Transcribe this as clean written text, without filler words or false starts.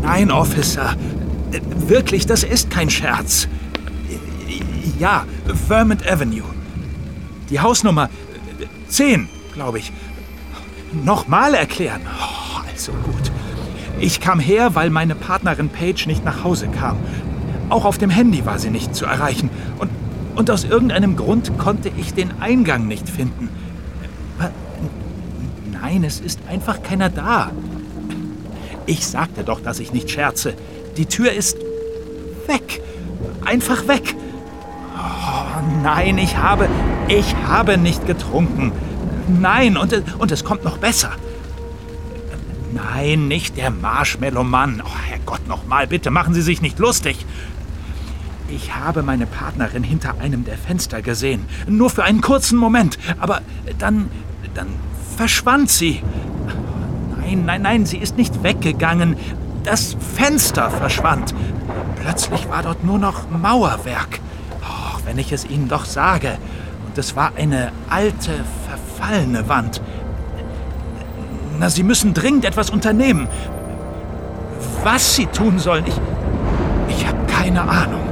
Nein, Officer. Wirklich, das ist kein Scherz. Ja, Vermont Avenue. Die Hausnummer 10, glaube ich. Nochmal erklären. Oh, also gut. Ich kam her, weil meine Partnerin Paige nicht nach Hause kam. Auch auf dem Handy war sie nicht zu erreichen. Und aus irgendeinem Grund konnte ich den Eingang nicht finden. Nein, es ist einfach keiner da. Ich sagte doch, dass ich nicht scherze. Die Tür ist weg. Einfach weg. Oh, nein, ich habe nicht getrunken. Nein, und es kommt noch besser. Nein, nicht der Marshmallow-Mann. Oh, Herrgott, nochmal, bitte machen Sie sich nicht lustig. Ich habe meine Partnerin hinter einem der Fenster gesehen. Nur für einen kurzen Moment. Aber dann verschwand sie. Nein, sie ist nicht weggegangen. Das Fenster verschwand. Plötzlich war dort nur noch Mauerwerk. Oh, wenn ich es Ihnen doch sage. Und es war eine alte, verfallene Wand. Na, Sie müssen dringend etwas unternehmen. Was Sie tun sollen, ich habe keine Ahnung.